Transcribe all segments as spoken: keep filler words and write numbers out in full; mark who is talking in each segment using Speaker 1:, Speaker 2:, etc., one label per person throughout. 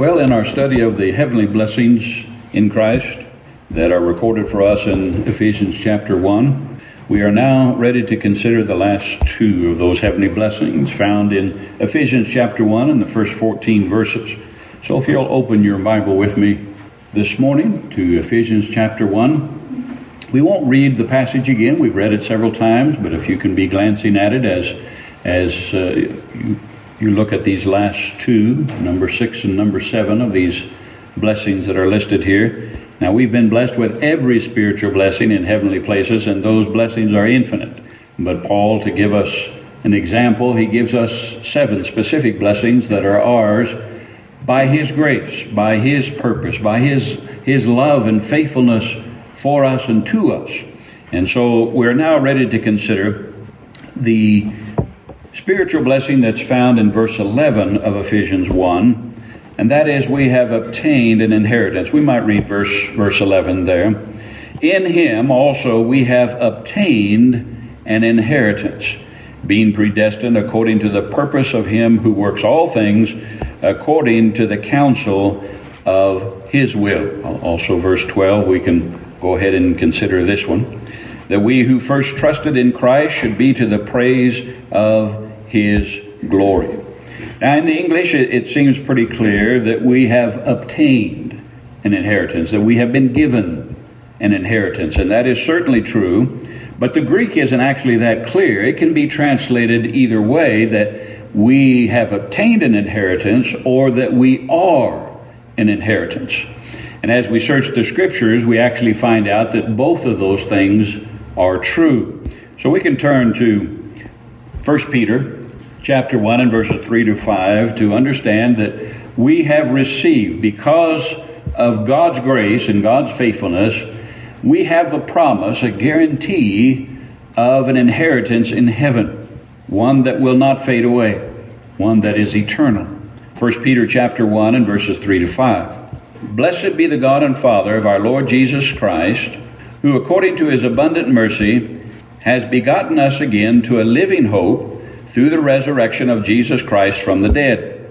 Speaker 1: Well, in our study of the heavenly blessings in Christ that are recorded for us in Ephesians chapter one, we are now ready to consider the last two of those heavenly blessings found in Ephesians chapter one and the first fourteen verses. So if you'll open your Bible with me this morning to Ephesians chapter one. We won't read the passage again. We've read it several times, but if you can be glancing at it as as uh, you, you look at these last two, number six and number seven of these blessings that are listed here. Now, we've been blessed with every spiritual blessing in heavenly places, and those blessings are infinite. But Paul, to give us an example, he gives us seven specific blessings that are ours by his grace, by his purpose, by his his love and faithfulness for us and to us. And so we're now ready to consider the spiritual blessing that's found in verse eleven of Ephesians one, and that is, we have obtained an inheritance. We might read verse verse eleven there. In him also we have obtained an inheritance, being predestined according to the purpose of him who works all things according to the counsel of his will. Also verse twelve, we can go ahead and consider this one. That we who first trusted in Christ should be to the praise of his glory. Now in the English, it, it seems pretty clear that we have obtained an inheritance, that we have been given an inheritance, and that is certainly true. But the Greek isn't actually that clear. It can be translated either way, that we have obtained an inheritance or that we are an inheritance. And as we search the scriptures, we actually find out that both of those things are true. So we can turn to First Peter chapter one and verses three to five to understand that we have received, because of God's grace and God's faithfulness, we have the promise, a guarantee of an inheritance in heaven, one that will not fade away, one that is eternal. First Peter chapter one and verses three to five. Blessed be the God and Father of our Lord Jesus Christ, who according to his abundant mercy has begotten us again to a living hope through the resurrection of Jesus Christ from the dead,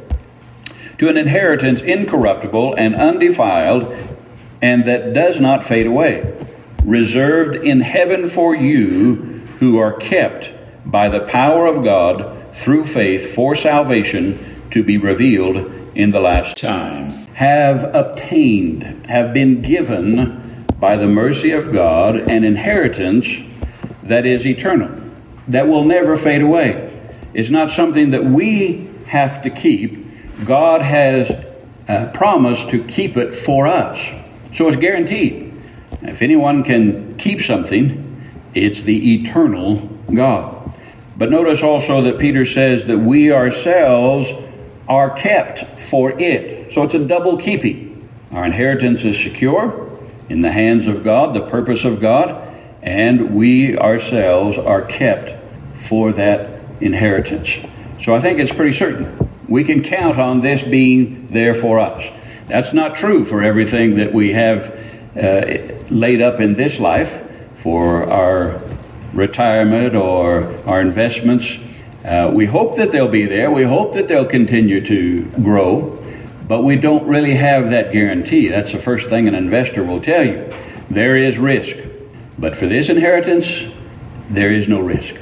Speaker 1: to an inheritance incorruptible and undefiled, and that does not fade away, reserved in heaven for you who are kept by the power of God through faith for salvation to be revealed in the last time. Have obtained, have been given by the mercy of God an inheritance that is eternal, that will never fade away. It's not something that we have to keep. God has uh, promised to keep it for us. So it's guaranteed. If anyone can keep something, it's the eternal God. But notice also that Peter says that we ourselves are kept for it. So it's a double keeping. Our inheritance is secure in the hands of God, the purpose of God, and we ourselves are kept for that inheritance. So I think it's pretty certain we can count on this being there for us. That's not true for everything that we have uh, laid up in this life for our retirement or our investments. Uh, we hope that they'll be there. We hope that they'll continue to grow, but we don't really have that guarantee. That's the first thing an investor will tell you. There is risk, but for this inheritance, there is no risk.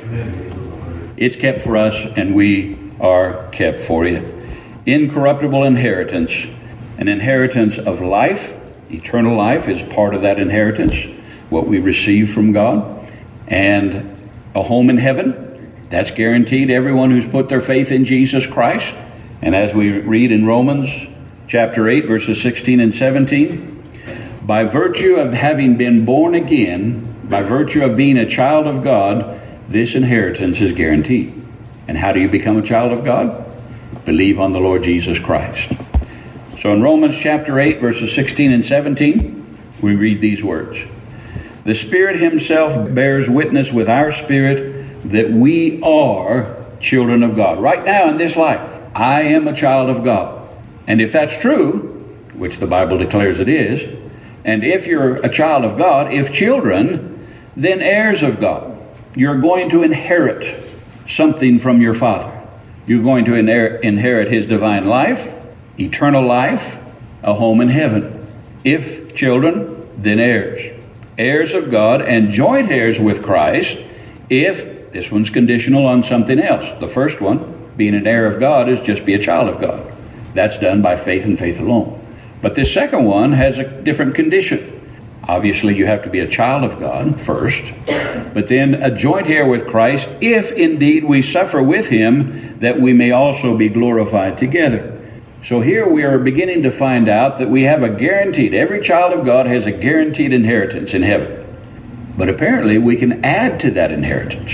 Speaker 1: It's kept for us, and we are kept for it. Incorruptible inheritance, an inheritance of life. Eternal life is part of that inheritance, what we receive from God. And a home in heaven, that's guaranteed to everyone who's put their faith in Jesus Christ. And as we read in Romans chapter eight, verses sixteen and seventeen, by virtue of having been born again, by virtue of being a child of God, this inheritance is guaranteed. And how do you become a child of God? Believe on the Lord Jesus Christ. So in Romans chapter eight, verses sixteen and seventeen, we read these words. The Spirit himself bears witness with our spirit that we are children of God. Right now in this life, I am a child of God. And if that's true, which the Bible declares it is, and if you're a child of God, if children, then heirs of God. You're going to inherit something from your Father. You're going to inherit his divine life, eternal life, a home in heaven. If children, then heirs. Heirs of God and joint heirs with Christ, if, this one's conditional on something else. The first one, being an heir of God, is just be a child of God. That's done by faith and faith alone. But this second one has a different condition. Obviously, you have to be a child of God first, but then a joint heir with Christ, if indeed we suffer with him, that we may also be glorified together. So here we are beginning to find out that we have a guaranteed, every child of God has a guaranteed inheritance in heaven. But apparently we can add to that inheritance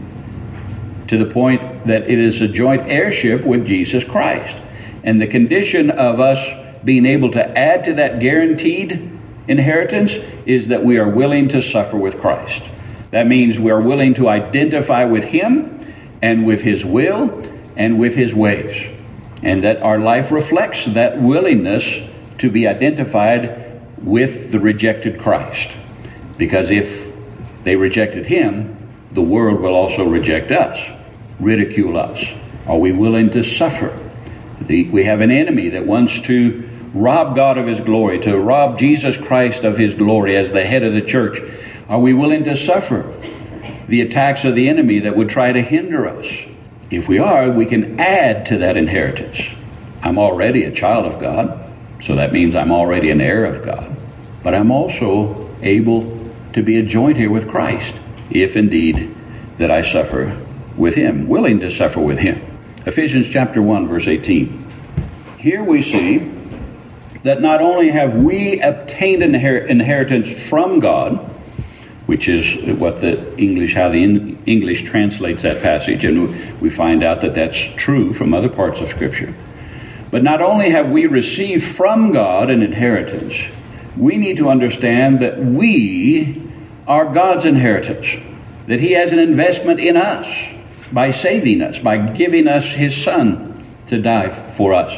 Speaker 1: to the point that it is a joint heirship with Jesus Christ. And the condition of us being able to add to that guaranteed inheritance is that we are willing to suffer with Christ. That means we are willing to identify with him and with his will and with his ways. And that our life reflects that willingness to be identified with the rejected Christ. Because if they rejected him, the world will also reject us, ridicule us. Are we willing to suffer? The, we have an enemy that wants to rob God of his glory, to rob Jesus Christ of his glory as the head of the church. Are we willing to suffer the attacks of the enemy that would try to hinder us? If we are, we can add to that inheritance. I'm already a child of God, so that means I'm already an heir of God. But I'm also able to be a joint heir with Christ, if indeed that I suffer with him, willing to suffer with him. Ephesians chapter one, verse eighteen. Here we see that not only have we obtained an inher- inheritance from God, which is what the English, how the in- English translates that passage, and we find out that that's true from other parts of Scripture. But not only have we received from God an inheritance, we need to understand that we are God's inheritance, that he has an investment in us by saving us, by giving us his Son to die for us.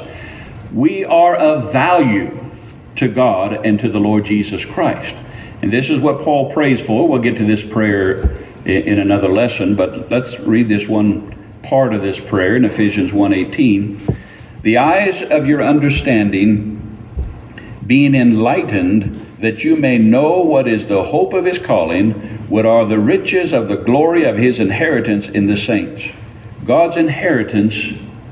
Speaker 1: We are of value to God and to the Lord Jesus Christ. And this is what Paul prays for. We'll get to this prayer in another lesson, but let's read this one part of this prayer in Ephesians one eighteen. The eyes of your understanding being enlightened, that you may know what is the hope of his calling, what are the riches of the glory of his inheritance in the saints. God's inheritance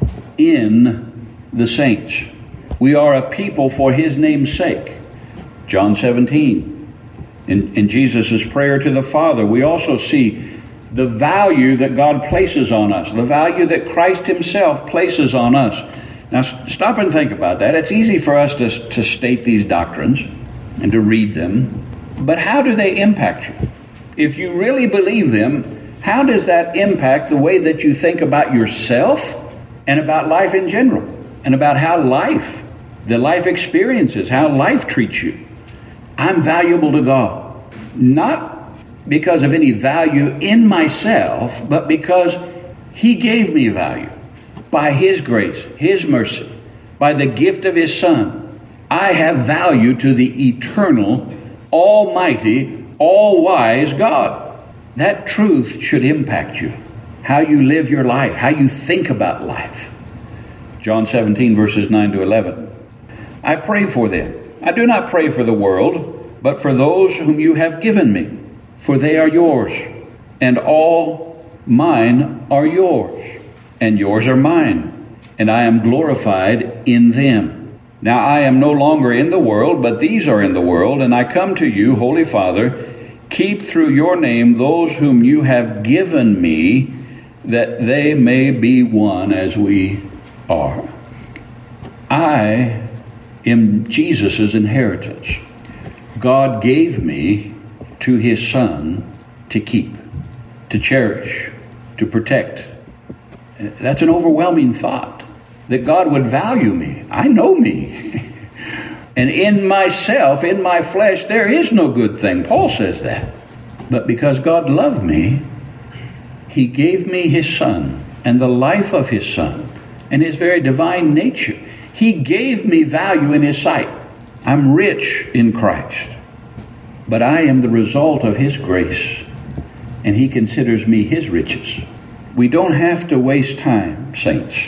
Speaker 1: in the saints. We are a people for his name's sake. John seventeen. In, in Jesus' prayer to the Father, we also see the value that God places on us, the value that Christ himself places on us. Now, stop and think about that. It's easy for us to, to state these doctrines and to read them, but how do they impact you? If you really believe them, how does that impact the way that you think about yourself and about life in general, and about how life, the life experiences, how life treats you? I'm valuable to God, not because of any value in myself, but because he gave me value by his grace, his mercy, by the gift of his Son. I have value to the eternal, almighty, all-wise God. That truth should impact you, how you live your life, how you think about life. John seventeen, verses nine to eleven. I pray for them. I do not pray for the world, but for those whom you have given me, for they are yours, and all mine are yours, and yours are mine, and I am glorified in them. Now I am no longer in the world, but these are in the world, and I come to you, Holy Father, keep through your name those whom you have given me, that they may be one as we are. I am Jesus' inheritance. God gave me to his Son to keep, to cherish, to protect. That's an overwhelming thought, that God would value me. I know me. And in myself, in my flesh, there is no good thing. Paul says that. But because God loved me, he gave me his Son and the life of his Son and his very divine nature. He gave me value in his sight. I'm rich in Christ, but I am the result of his grace, and he considers me his riches. We don't have to waste time, saints,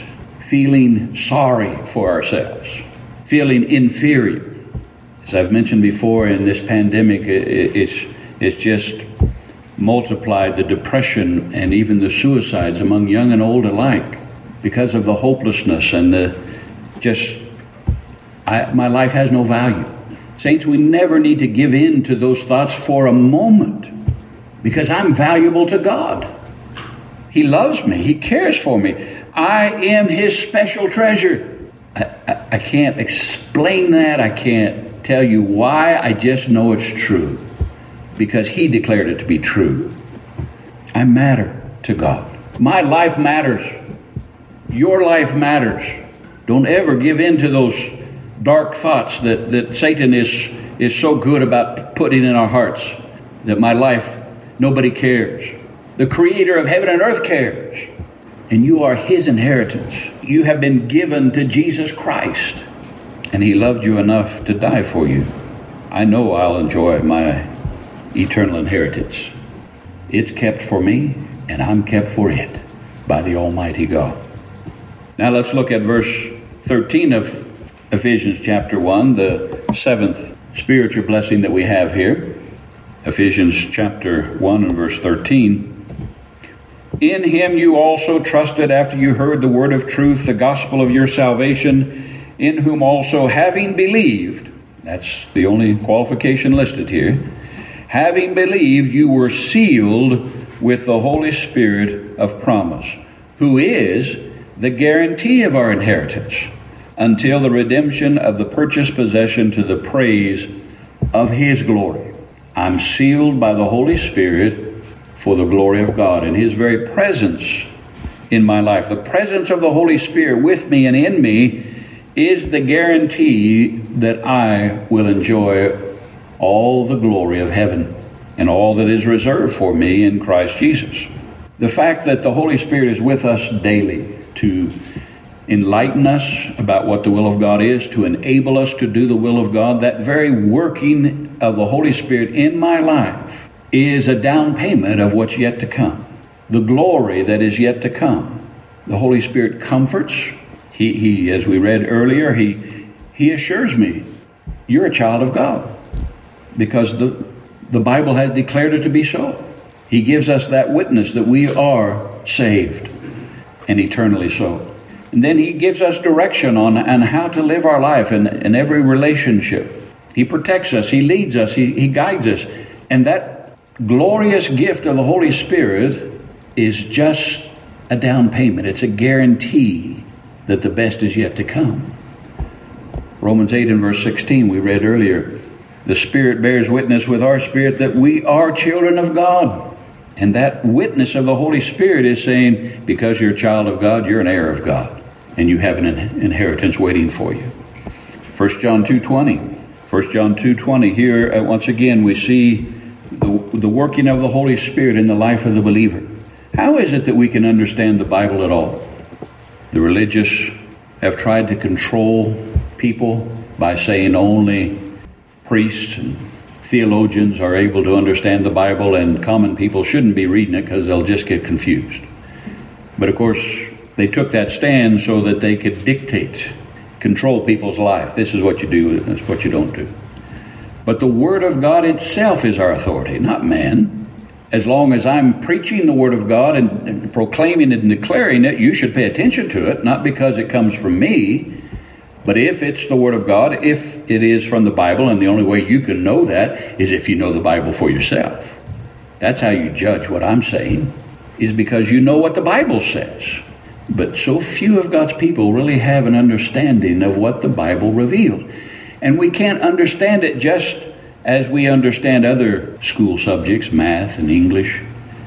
Speaker 1: feeling sorry for ourselves, feeling inferior. As I've mentioned before, in this pandemic, it's, it's just multiplied the depression and even the suicides among young and old alike because of the hopelessness and the just, I, my life has no value. Saints, we never need to give in to those thoughts for a moment, because I'm valuable to God. He loves me. He cares for me. I am His special treasure. I, I, I can't explain that. I can't tell you why. I just know it's true, because He declared it to be true. I matter to God. My life matters. Your life matters. Don't ever give in to those dark thoughts that, that Satan is, is so good about putting in our hearts, that my life, nobody cares. The Creator of heaven and earth cares. And you are His inheritance. You have been given to Jesus Christ, and He loved you enough to die for you. I know I'll enjoy my eternal inheritance. It's kept for me, and I'm kept for it by the Almighty God. Now let's look at verse thirteen of Ephesians chapter one, the seventh spiritual blessing that we have here. Ephesians chapter one and verse thirteen. In Him you also trusted after you heard the word of truth, the gospel of your salvation, in whom also having believed, that's the only qualification listed here, having believed you were sealed with the Holy Spirit of promise, who is the guarantee of our inheritance, until the redemption of the purchased possession to the praise of His glory. I'm sealed by the Holy Spirit for the glory of God, and His very presence in my life. The presence of the Holy Spirit with me and in me is the guarantee that I will enjoy all the glory of heaven and all that is reserved for me in Christ Jesus. The fact that the Holy Spirit is with us daily to enlighten us about what the will of God is, to enable us to do the will of God, that very working of the Holy Spirit in my life is a down payment of what's yet to come, the glory that is yet to come. The Holy Spirit comforts. He, he as we read earlier, he, he assures me, you're a child of God, because the, the Bible has declared it to be so. He gives us that witness that we are saved, and eternally so. And then He gives us direction on, on how to live our life in, in every relationship. He protects us. He leads us. He, he guides us. And that glorious gift of the Holy Spirit is just a down payment. It's a guarantee that the best is yet to come. Romans eight and verse sixteen, we read earlier, the Spirit bears witness with our spirit that we are children of God. And that witness of the Holy Spirit is saying, because you're a child of God, you're an heir of God, and you have an inheritance waiting for you. First John two twenty. First John two twenty. Here, uh, once again, we see the, the working of the Holy Spirit in the life of the believer. How is it that we can understand the Bible at all? The religious have tried to control people by saying only priests and theologians are able to understand the Bible, and common people shouldn't be reading it because they'll just get confused. But of course, they took that stand so that they could dictate, control people's life. This is what you do, this is what you don't do. But the Word of God itself is our authority, not man. As long as I'm preaching the Word of God and, and proclaiming it and declaring it, you should pay attention to it, not because it comes from me, but if it's the Word of God, if it is from the Bible, and the only way you can know that is if you know the Bible for yourself. That's how you judge what I'm saying, is because you know what the Bible says. But so few of God's people really have an understanding of what the Bible reveals. And we can't understand it just as we understand other school subjects, math and English.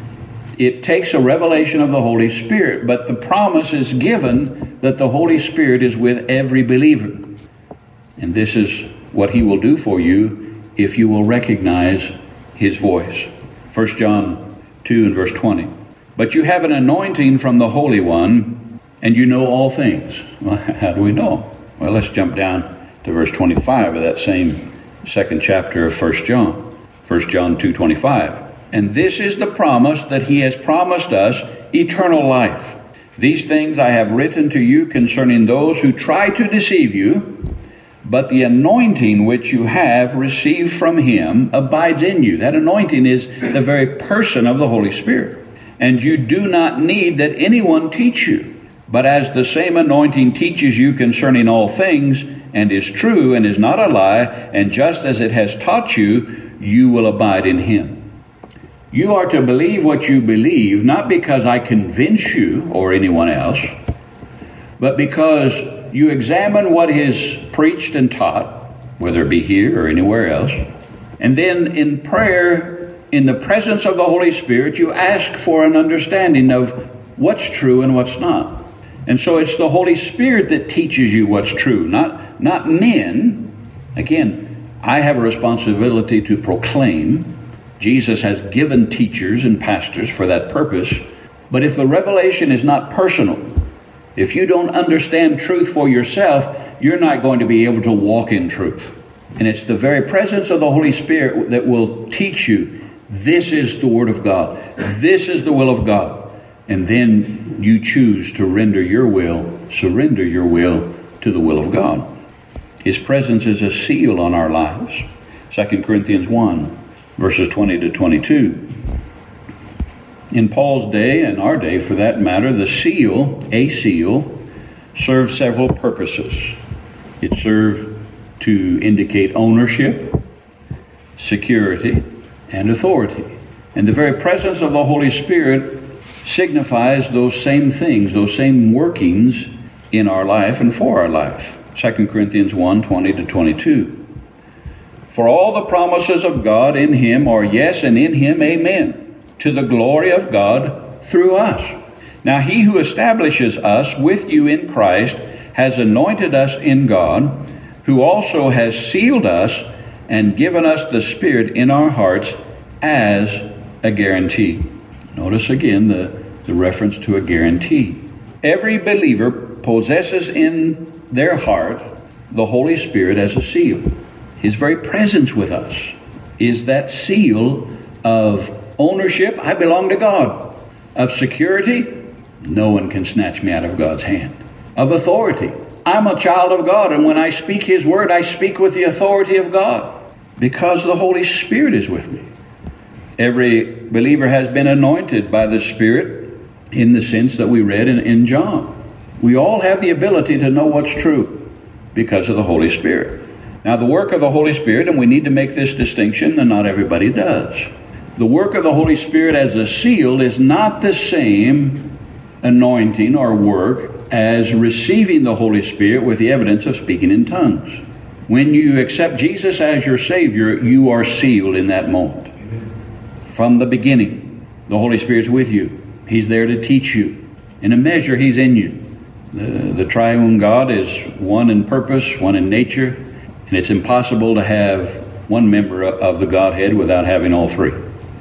Speaker 1: It takes a revelation of the Holy Spirit, but the promise is given that the Holy Spirit is with every believer. And this is what He will do for you if you will recognize His voice. First John two and verse twenty. But you have an anointing from the Holy One, and you know all things. Well, how do we know? Well, let's jump down to verse twenty-five of that same second chapter of First John. First John two twenty-five. And this is the promise that He has promised us, eternal life. These things I have written to you concerning those who try to deceive you, but the anointing which you have received from him abides in you. That anointing is the very person of the Holy Spirit. And you do not need that anyone teach you. But as the same anointing teaches you concerning all things, and is true and is not a lie, and just as it has taught you, you will abide in him. You are to believe what you believe, not because I convince you or anyone else, but because you examine what is preached and taught, whether it be here or anywhere else, and then in prayer, in the presence of the Holy Spirit, you ask for an understanding of what's true and what's not. And so it's the Holy Spirit that teaches you what's true, not, not men. Again, I have a responsibility to proclaim. Jesus has given teachers and pastors for that purpose. But if the revelation is not personal, if you don't understand truth for yourself, you're not going to be able to walk in truth. And it's the very presence of the Holy Spirit that will teach you, this is the Word of God. This is the will of God. And then you choose to render your will, surrender your will to the will of God. His presence is a seal on our lives. Second Corinthians one. Verses twenty to twenty-two. In Paul's day, and our day for that matter, the seal, a seal, served several purposes. It served to indicate ownership, security, and authority. And the very presence of the Holy Spirit signifies those same things, those same workings in our life and for our life. Second Corinthians one, twenty to twenty-two. For all the promises of God in him are yes, and in him amen, to the glory of God through us. Now he who establishes us with you in Christ has anointed us in God, who also has sealed us and given us the Spirit in our hearts as a guarantee. Notice again the, the reference to a guarantee. Every believer possesses in their heart the Holy Spirit as a seal. His very presence with us is that seal of ownership. I belong to God. Of security, no one can snatch me out of God's hand. Of authority, I'm a child of God, and when I speak his word, I speak with the authority of God because the Holy Spirit is with me. Every believer has been anointed by the Spirit in the sense that we read in, in John. We all have the ability to know what's true because of the Holy Spirit. Now, the work of the Holy Spirit, and we need to make this distinction, and not everybody does. The work of the Holy Spirit as a seal is not the same anointing or work as receiving the Holy Spirit with the evidence of speaking in tongues. When you accept Jesus as your Savior, you are sealed in that moment. From the beginning, the Holy Spirit's with you. He's there to teach you. In a measure, he's in you. The, the triune God is one in purpose, one in nature. And it's impossible to have one member of the Godhead without having all three.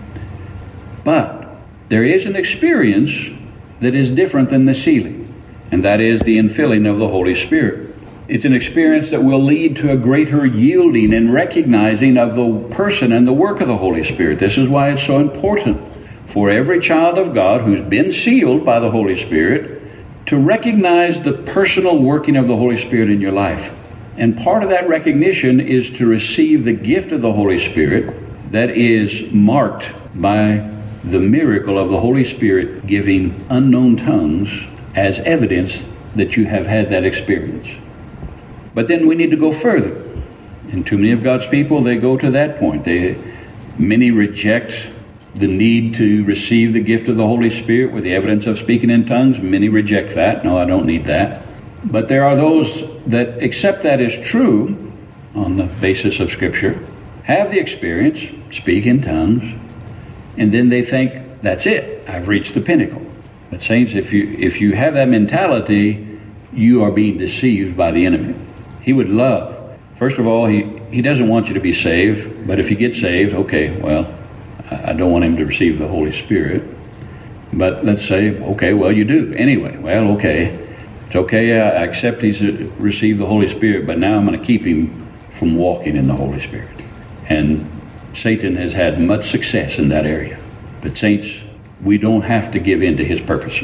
Speaker 1: But there is an experience that is different than the sealing, and that is the infilling of the Holy Spirit. It's an experience that will lead to a greater yielding and recognizing of the person and the work of the Holy Spirit. This is why it's so important for every child of God who's been sealed by the Holy Spirit to recognize the personal working of the Holy Spirit in your life. And part of that recognition is to receive the gift of the Holy Spirit that is marked by the miracle of the Holy Spirit giving unknown tongues as evidence that you have had that experience. But then we need to go further. And too many of God's people, they go to that point. They, many reject the need to receive the gift of the Holy Spirit with the evidence of speaking in tongues. Many reject that. No, I don't need that. But there are those that accept that as true on the basis of Scripture, have the experience, speak in tongues, and then they think, that's it, I've reached the pinnacle. But saints, if you if you have that mentality, you are being deceived by the enemy. He would love, first of all, he, he doesn't want you to be saved, but if you get saved, okay, well, I don't want him to receive the Holy Spirit. But let's say, okay, well, you do. Anyway, well, okay. It's okay, I accept he's received the Holy Spirit, but now I'm going to keep him from walking in the Holy Spirit. And Satan has had much success in that area. But saints, we don't have to give in to his purposes.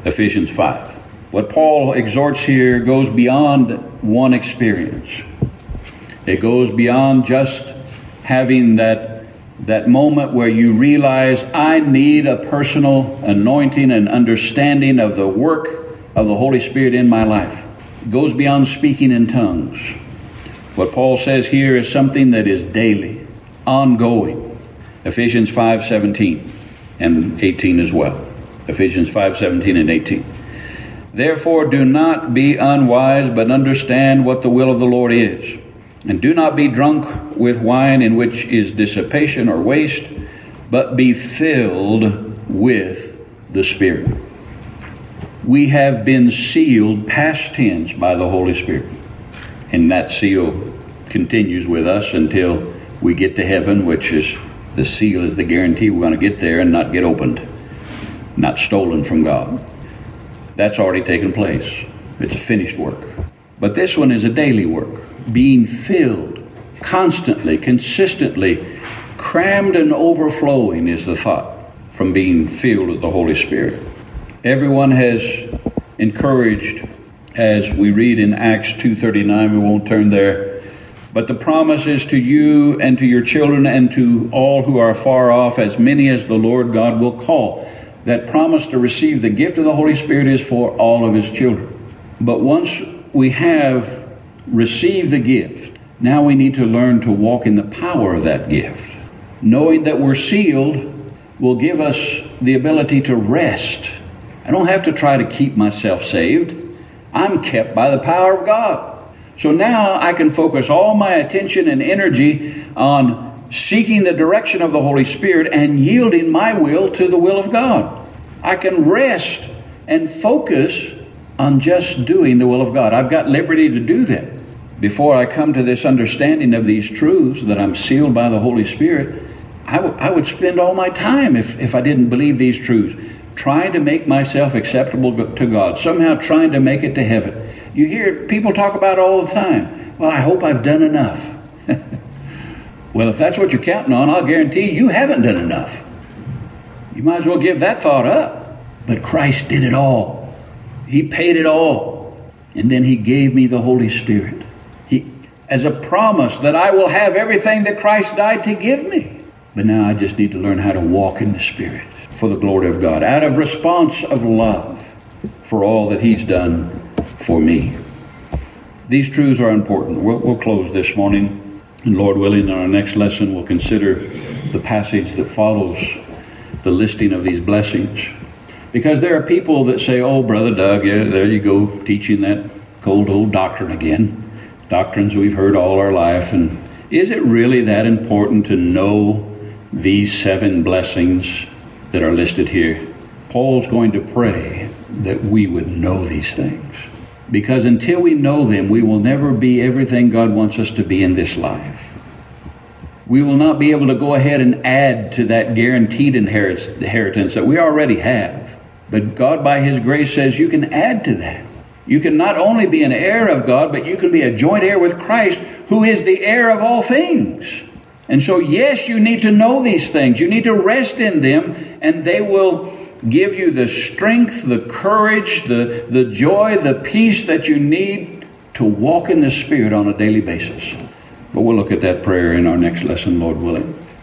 Speaker 1: Ephesians five. What Paul exhorts here goes beyond one experience. It goes beyond just having that, that moment where you realize I need a personal anointing and understanding of the work of the Holy Spirit in my life. It goes beyond speaking in tongues. What Paul says here is something that is daily, ongoing. Ephesians five seventeen and eighteen as well. Ephesians five seventeen and eighteen. Therefore do not be unwise, but understand what the will of the Lord is. And do not be drunk with wine, in which is dissipation or waste, but be filled with the Spirit. We have been sealed past tense by the Holy Spirit. And that seal continues with us until we get to heaven, which is the seal is the guarantee we're going to get there and not get opened, not stolen from God. That's already taken place. It's a finished work. But this one is a daily work. Being filled constantly, consistently, crammed and overflowing is the thought from being filled with the Holy Spirit. Everyone has encouraged, as we read in Acts two thirty-nine, we won't turn there, but the promise is to you and to your children and to all who are far off, as many as the Lord God will call. That promise to receive the gift of the Holy Spirit is for all of his children. But once we have received the gift, now we need to learn to walk in the power of that gift. Knowing that we're sealed will give us the ability to rest. I don't have to try to keep myself saved. I'm kept by the power of God. So now I can focus all my attention and energy on seeking the direction of the Holy Spirit and yielding my will to the will of God. I can rest and focus on just doing the will of God. I've got liberty to do that. Before I come to this understanding of these truths, that I'm sealed by the Holy Spirit, I, w- I would spend all my time, if, if I didn't believe these truths, trying to make myself acceptable to God, somehow trying to make it to heaven. You hear people talk about it all the time. Well, I hope I've done enough. Well, if that's what you're counting on, I'll guarantee you haven't done enough. You might as well give that thought up. But Christ did it all. He paid it all. And then he gave me the Holy Spirit. He, as a promise that I will have everything that Christ died to give me. But now I just need to learn how to walk in the Spirit for the glory of God, out of response of love for all that he's done for me. These truths are important. We'll, we'll close this morning. And Lord willing, in our next lesson, we'll consider the passage that follows the listing of these blessings. Because there are people that say, oh, Brother Doug, yeah, there you go, teaching that cold old doctrine again. Doctrines we've heard all our life. And is it really that important to know these seven blessings that are listed here? Paul's going to pray that we would know these things. Because until we know them, we will never be everything God wants us to be in this life. We will not be able to go ahead and add to that guaranteed inheritance that we already have. But God, by his grace, says you can add to that. You can not only be an heir of God, but you can be a joint heir with Christ, who is the heir of all things. And so, yes, you need to know these things. You need to rest in them, and they will give you the strength, the courage, the, the joy, the peace that you need to walk in the Spirit on a daily basis. But we'll look at that prayer in our next lesson, Lord willing.